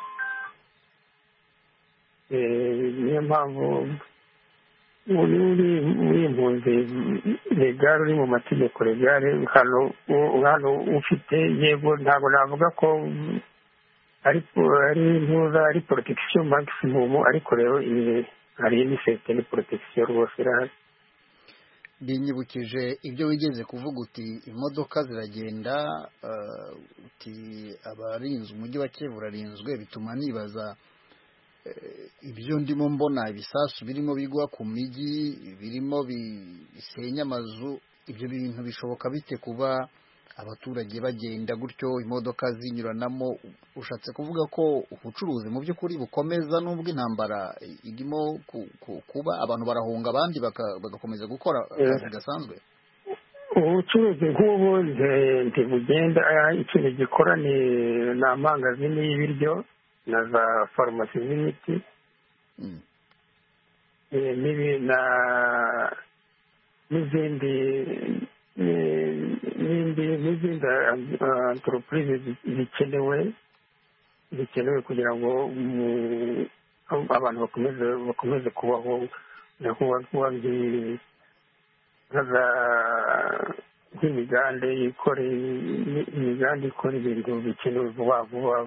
Niyo mpamvu uri impunzi legale, uri mu mategeko legale hano ufite, yego ntabwo navuga ko ari protection maximum, ariko rero hari n'ifite ni protection rwose irahari. Binyibukije ibyo wigeze kuvuga uti imodoka ziragenda, uti abarinze umujyi wa Kivu urarinzwe, bituma nibaza ibyo ndimo mbona ibisasu birimo bigwa ku mijyi, birimo bisenya amazu. Ibyo bintu bishoboka bite kuba abaturage bagenda gutyo, imodoka zinyuranamo? Ushatse kuvuga ko ubucuruzi mu by'ukuri bukomeza n'ubwo intambara irimo kuba, abantu barahunga abandi bagakomeza gukora akazi gasanzwe? Ubucuruzi nk'ubu ntibugenda. Ikintu gikora ni amangazini y'ibiryo na za farumasi z'imiti n'izindi entreprise zikenewe kugira ngo abantu bakomeze kubaho, nk'imiganda ikora ibintu bikenewe vuba vuba,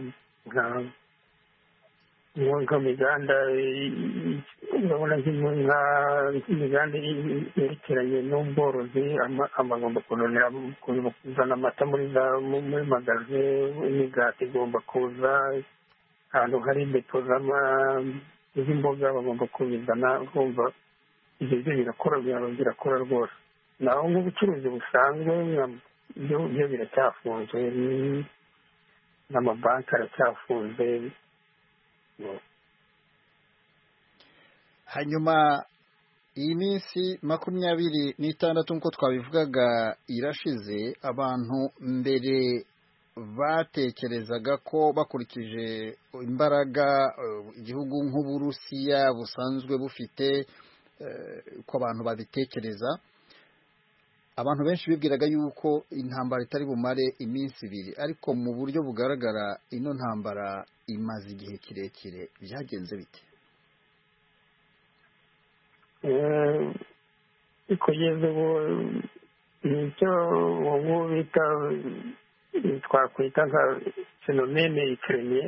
nk'imiganda urabona nk'imiganda yerekeranye n'ubworozi, amagomba kuzana amata muri magaze, imigati igomba kuza, ahantu hari imbuto z'imboga bagomba kubizana. Kumva ibyo birakora rwose. naho nk'ubucuruzi busanzwe byo biracyafunze, n'amabanki aracyafunze. Hanyuma iyi minsi 26 nk'uko twabivugaga irashize, abantu mbere batekerezaga ko bakurikije imbaraga igihugu nk'Uburusiya busanzwe bufite, uko abantu babitekereza. Abantu benshi bibwiraga yuko intambara itari bumare iminsi ibiri, ariko mu buryo bugaragara ino ntambara imaze igihe kirekire. Byagenze bite? kugeza ubu nicyo ubu bita twakwita nka fenomene ikremye.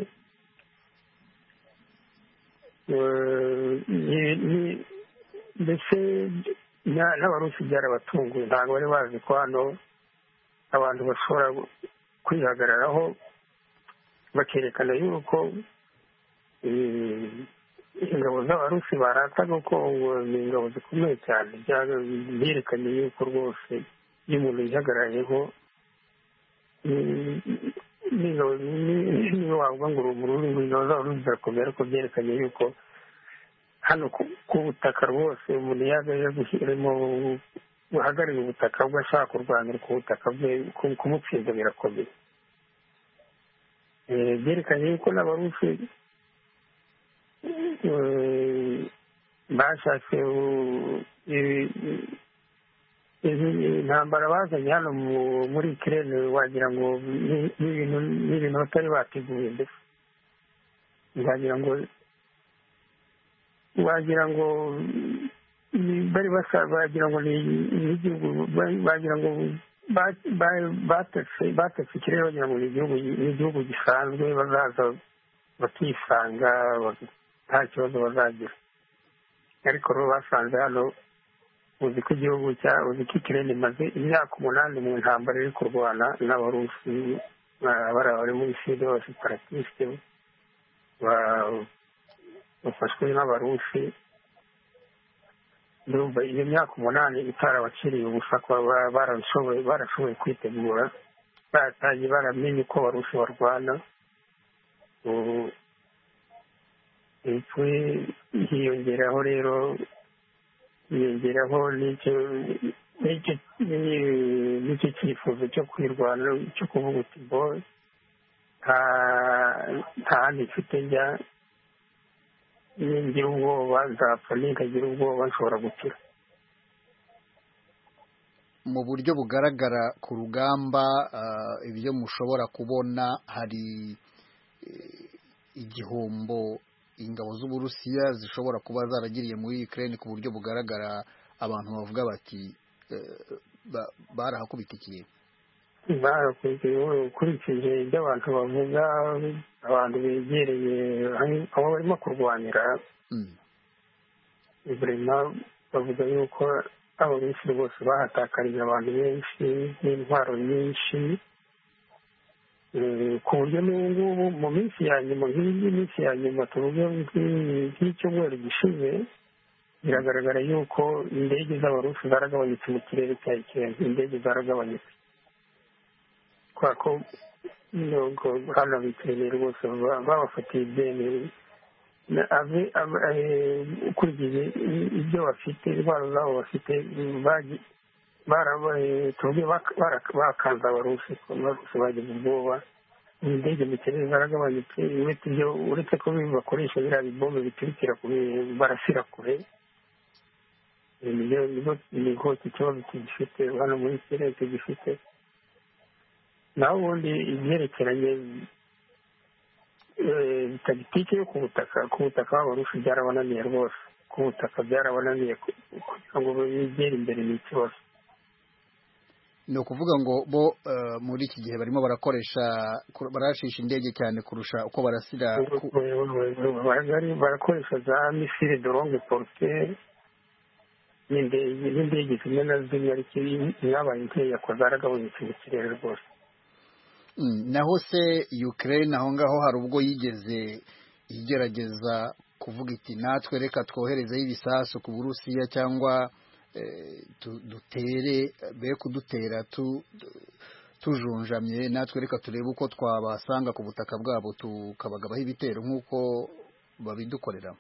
Mbese n'abarusi byarabatunguye, ntabwo bari bazi ko hano abantu bashobora kwihagararaho bakerekana yuko ingabo z'abarusi barataga ko ni ingabo zikomeye cyane. Byerekanye yuko rwose iyo umuntu yihagarariyeho niyo wavuga ngo urumuri ingabo z'abarusi zirakomeye, ariko byerekanye yuko hano ku butaka rwose umuntu guhagararira ubutaka bwe ashaka kurwanira ku butaka bwe, kumutsinda birakomeye. Byerekanye yuko n'abarusi bashatse intambara bazanye hano muri Ukraine, wagira ngo n'ibintu batari bateguye. Mbese wagira ngo bagira ngo ni igihugu, bagira ngo batetse ikirere, bagira ngo ni igihugu gisanzwe, bazaza bakisanga nta kibazo bazagira. Ariko rero basanze hano, uzi ko Ukraine imaze imyaka 8 mu ntambara iri kurwana n'abarusi, bari muri sud separatiste bafashwe n'abarusi. Ndumva iyo myaka 8 itarabaciriye ubusa, kuba barashoboye kwitegura, baratangiye baramenye uko abarusi barwana. Hiyongeraho rero n'icyo cyifuzo cyo kwirwana, cyo kuvuga uti bo nta handi mfite njya, ningira ubwoba nzapfa, ninkagira ubwoba nshobora gukira. Mu buryo bugaragara ku rugamba, ibyo mushobora kubona, hari igihombo ingabo z'Uburusiya zishobora kuba zaragiriye muri Ukraine ku buryo bugaragara, abantu bavuga bati barahakubitikiye. Ukurikije ibyo abantu bavuga, abantu begereye aho barimo kurwanira, bavuga yuko abarusi bose bahatakarije abantu benshi n'intwaro nyinshi, ku buryo n'ubu mu minsi ya nyuma, nk'iminsi ya nyuma tuvuge nk'icyumweru gishize, biragaragara yuko indege z'abarusi zaragabanyutse mu kirere cya Ukraine. Indege zaragabanyutse kubera ko hano bikereye rwose babafatiye ideni. Ukurikije ibyo bafite, intwaro zabo bafite, bakanze abarusi bagize ubwoba. Indege mu kirere zaragabanyutse, uretse ko bakoresha biriya bibombe biturikira barasira kure. Niho iki kibazo tugifite hano muri kirere tugifite. naho ubundi ibyerekeranye tagitike yo ku butaka abarusi byarabananiye rwose, ku butaka byarabananiye kugira ngo begere imbere n'ikibazo. Ni ukuvuga ngo bo muri iki gihe barimo barashisha indege cyane kurusha uko barasira. Barakoresha za misile de longue portée n'indege zimwe na zimwe, ariko zabaye nkeya ko zaragabanyutse mu kirere rwose. Naho se Ukraine aho ngaho hari ubwo yigeze igerageza kuvuga iti natwe reka twoherezeho ibisasu ku Burusiya, cyangwa dutere be kudutera tujunjamye, natwe reka turebe uko twabasanga ku butaka bwabo tukabagabaho ibitero nk'uko babidukorera?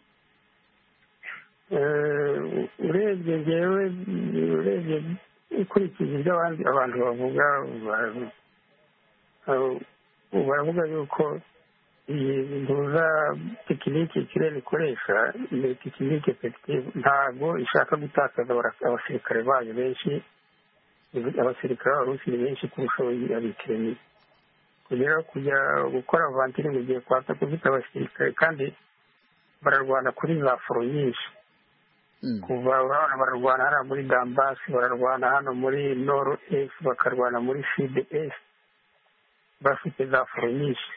urebye ukurikije ibyo abantu bavuga, baravuga yuko iyi ntuza tekinike ikirere ikoresha ni tekinike efekitivu ntabwo ishaka gutakaza abasirikare bayo benshi abasirikare b'abarusi ni benshi kurusha abikireni kujya gukora avantire mu gihe kwata kuzita abasirikare kandi bararwana kuri za foro nyinshi kuva urabona bararwana hano muri dambasi bararwana hano muri noro esi bakarwana muri side esi bafite za foro nyinshi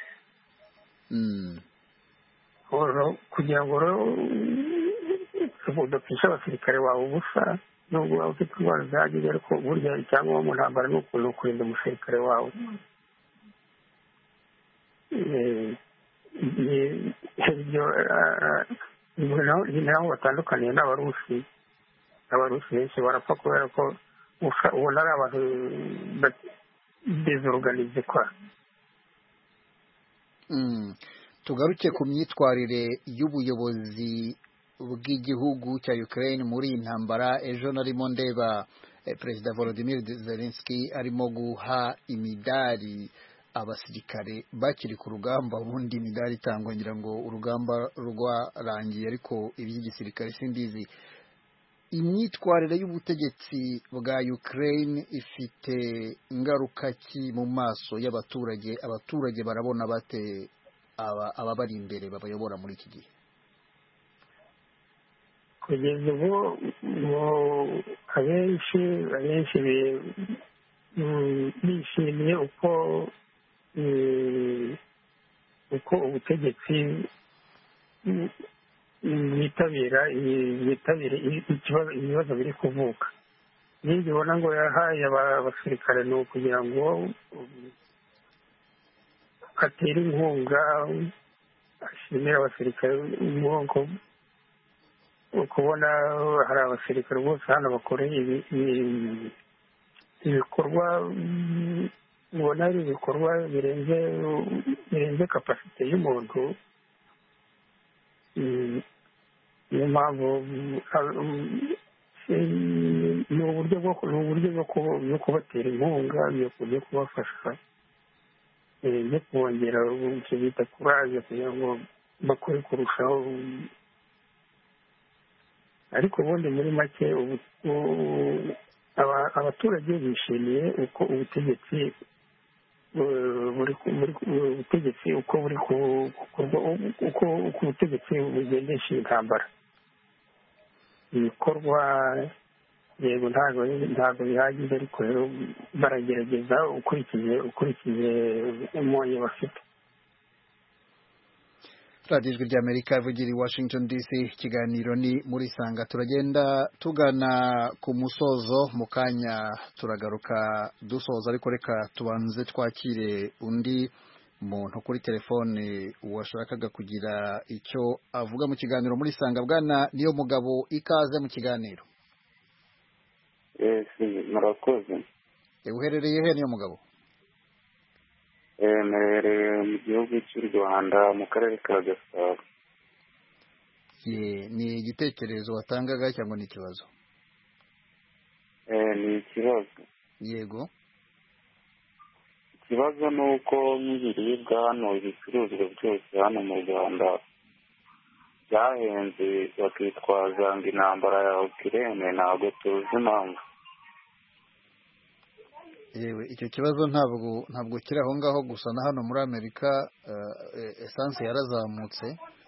kugira ngo udapfisha abasirikare bawe ubusa nubwo waba ufite indwara zihagije ariko burya icyangombwa mu ntambara ni ukurinda umusirikare wawe naho batandukaniye n'abarusi benshi barapfa kubera ko ubona ari abantu dezoruganize kwa tugaruke ku myitwarire y'ubuyobozi bw'igihugu cya Ukraine muri iyi ntambara ejo narimo ndeba perezida Volodymyr Zelensky arimo guha imidari abasirikare bakiri ku rugamba ubundi imidari itangwa ngira ngo urugamba rwarangiye ariko iby'igisirikare simbizi imyitwarire y'ubutegetsi bwa Ukraine ifite ingaruka ki mu maso y'abaturage barabona bate ababari imbere babayobora muri iki gihe kugeza ubu abenshi bishimiye uko ubutegetsi bwitabira ibibazo biri kuvuka n'ibyo ubona ngo yahaye abasirikare ni ukugira ngo atere inkunga ashimire abasirikare inkunga kubona hari abasirikare bose hano bakoreye ibikorwa ubona ari ibikorwa birenze kapasite y'umuntu niyo mpamvu ni uburyo bwo kubatera inkunga byo kubafasha byo kubongera icyo bita kuraje kugira ngo bakore kurushaho ariko ubundi muri make abaturage bishimiye uko ubutegetsi uko buri gukorwa uko ubutegetsi bugendesha intambara ibikorwa yego ntabwo bihagije ariko rero baragerageza ukurikije umunyu bafite radiyo ijwi ry'amerika ivugira i washington dc ikiganiro ni muri sanga turagenda tugana ku musozo mu kanya turagaruka dusoza ariko reka tubanze twakire undi muntu kuri telefone washakaga kugira icyo avuga mu kiganiro muri sanga bwana niyo mugabo ikaze mu kiganiro murakoze uherereye he niyo mugabo mperereye mu gihugu cy'u Rwanda mu karere ka Gasabo ni igitekerezo watangaga cyangwa ni ikibazo ni ikibazo yego ikibazo ni uko nk'ibiribwa hano ibicuruzwa byose hano mu Rwanda byahenze bakitwaza ngo intambara ya Ukraine ntabwo tuzi impamvu yewe icyo kibazo ntabwo kiri aho ngaho gusa na hano muri Amerika esanse yarazamutse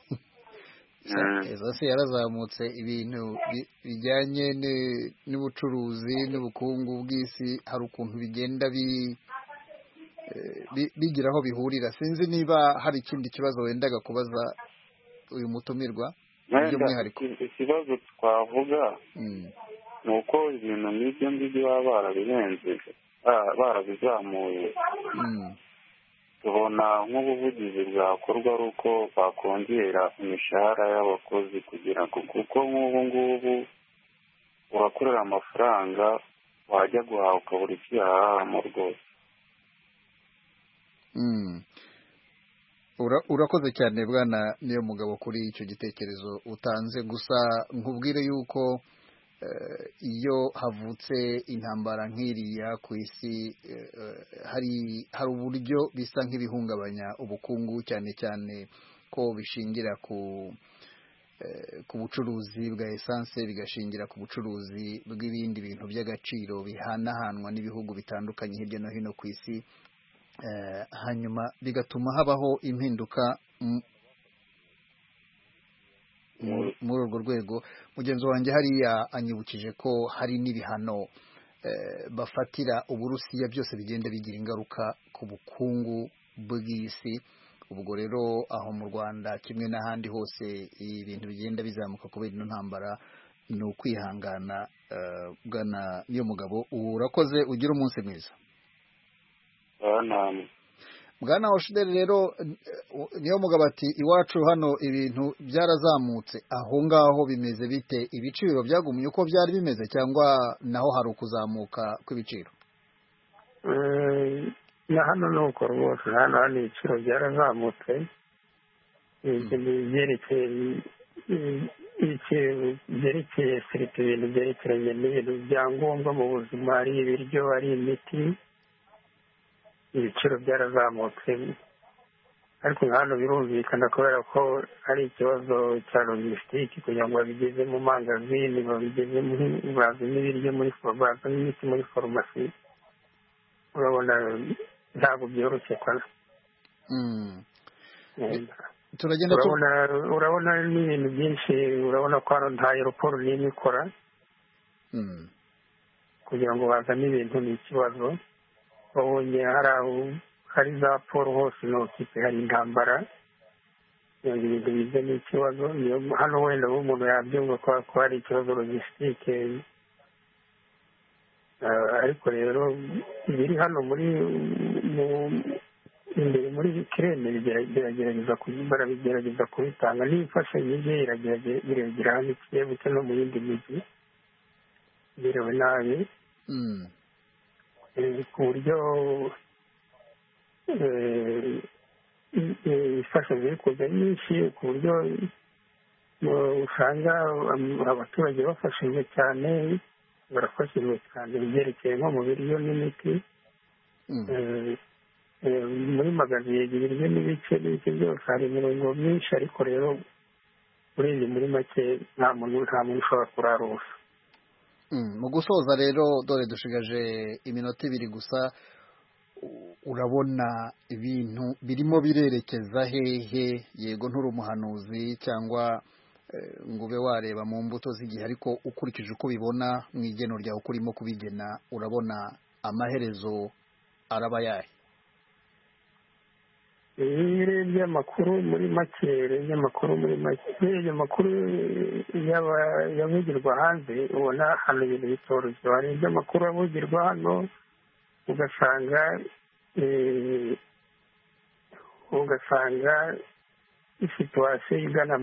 ibintu bijyanye n'ubucuruzi n'ubukungu bw'isi hari ukuntu bigenda bigira aho bihurira sinzi niba hari ikindi kibazo wendaga kubaza uyu mutumirwa by'umwihariko ikibazo twavuga ni uko ibintu nk'ibyo ngibyo baba barabihenze barabizamuye tubona nk'ubuvugizi bwakorwa ari uko bakongera imishahara y'abakozi kugira ngo kuko nk'ubu ngubu urakorera amafaranga wajya guhaha ukabura icyo uyahahamo rwose urakoze cyane bwana niyo mugabo kuri icyo gitekerezo utanze gusa nkubwire yuko iyo havutse intambara nk'iriya ku isi hari uburyo bisa nk'ibihungabanya ubukungu cyane cyane ko bishingira ku bucuruzi bwa esanse bigashingira ku bucuruzi bw'ibindi bintu by'agaciro bihanahanwa n'ibihugu bitandukanye hirya no hino ku isi hanyuma bigatuma habaho impinduka muri urwo rwego. Mugenzi wanjye hariya anyibukije ko hari n'ibihano bafatira Uburusiya byose bigenda bigira ingaruka ku bukungu bw'isi. Ubwo rero aho mu Rwanda kimwe n'ahandi hose ibintu bigenda bizamuka kubera ino ntambara ni ukwihangana. Bwana Niyomugabo urakoze, ugira umunsi mwiza. Bwana Oshideri rero Niyomugabo ati iwacu hano ibintu byarazamutse, aho ngaho bimeze bite? Ibiciro byagumye uko byari bimeze cyangwa naho hari ukuzamuka kw'ibiciro? na hano ni uko rwose, hano ibiciro byarazamutse. Byerekeye sirite ibintu byerekeranye n'ibintu bya ngombwa mu buzima, ari ibiryo ari imiti, ibiciro byarazamutse. Ariko hano birumvikana kubera ko hari ikibazo cya logisitike kugira ngo babigeze mu mangazini, babigeze bazana ibiryo bazana imiti muri farumasi, urabona ntabwo byoroshye kwa urabona n'ibintu byinshi, urabona ko hano nta aeroport n'imwe ikora kugira ngo bazane ibintu ni ikibazo. Babonye hari za poro hose n'ukipe hari intambara, kugira ngo ibintu bize ni ikibazo. Hano wenda umuntu yabyumva ko hari ikibazo logisitike, ariko rero ibiri hano imbere muri Ukraine barabigerageza kubitanga, n'imfashanyo ije iragera hano Kiev no mu yindi mijyi birewe nabi, ku buryo imfashanyo ziri kuza nyinshi, ku buryo usanga abaturage bafashijwe cyane, barafashijwe cyane ibyerekeye nko mu biryo n'imiti. Muri magazi ibiryo n'ibice byose hari imirongo myinshi, ariko rero urebye muri make nta muntu ushobora kurarusa. Mu gusoza rero dore dushigaje iminota 2 gusa, urabona ibintu birimo birerekeza hehe? Yego nturi umuhanuzi cyangwa ngo ube wareba mu mbuto z'igihe, ariko ukurikije uko bibona mu igeno ryawe uko urimo kubigena, urabona amaherezo araba yahe? Irebye amakuru muri make, amakuru yavugirwa hanze, ubona hano ibintu bitoroshye. Hari iby'amakuru avugirwa hano ugasanga situwasiyo igana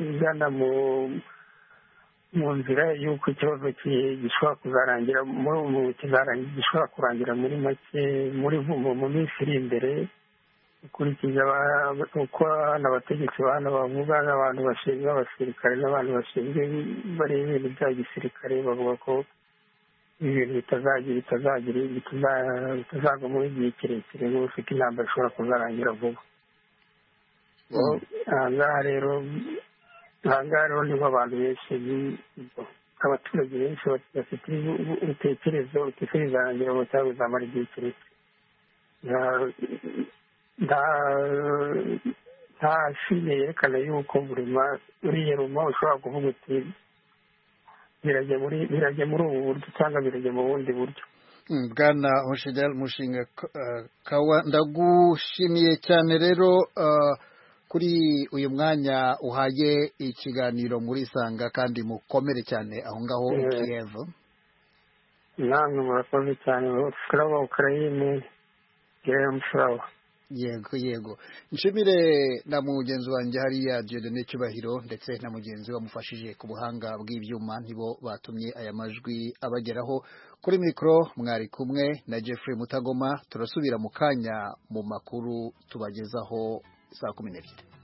mu nzira y'uko ikibazo gishobora kuzarangira gishobora kurangira muri make mu minsi iri imbere, ukurikije uko abategetsi bavuga, n'abantu bashinzwe abasirikare n'abantu bashinzwe bareba ibintu bya gisirikare, bavuga ko ibintu bitazagwa muri igihe kirekire, ufite intambara ishobora kuzarangira vuba. Ahangaha rero niho abantu benshi, abaturage benshi bafite ibitekerezo bizarangira ngo cyangwa bizamara igihe kirekire. nta shime yerekana yuko uriya ruma ushobora kuvuga uti birajya muri ubu buryo cyangwa birajya mu bundi buryo. Bwana Oshideri Mushinga Kawa, ndagushimiye cyane rero kuri uyu mwanya uhaye ikiganiro muri Isanga, kandi mukomere cyane aho ngaho i Kiev. Namwe murakoze cyane, Slava Ukraine, Gerem Slava. Yego nshimire na mugenzi wanjye hariya Dieudonné Cyubahiro, ndetse na mugenzi wamufashije ku buhanga bw'ibyuma, nibo batumye aya majwi abageraho. Kuri mikoro mwari kumwe na Jeffrey Mutagoma. Turasubira mu kanya mu makuru tubagezaho saa 12.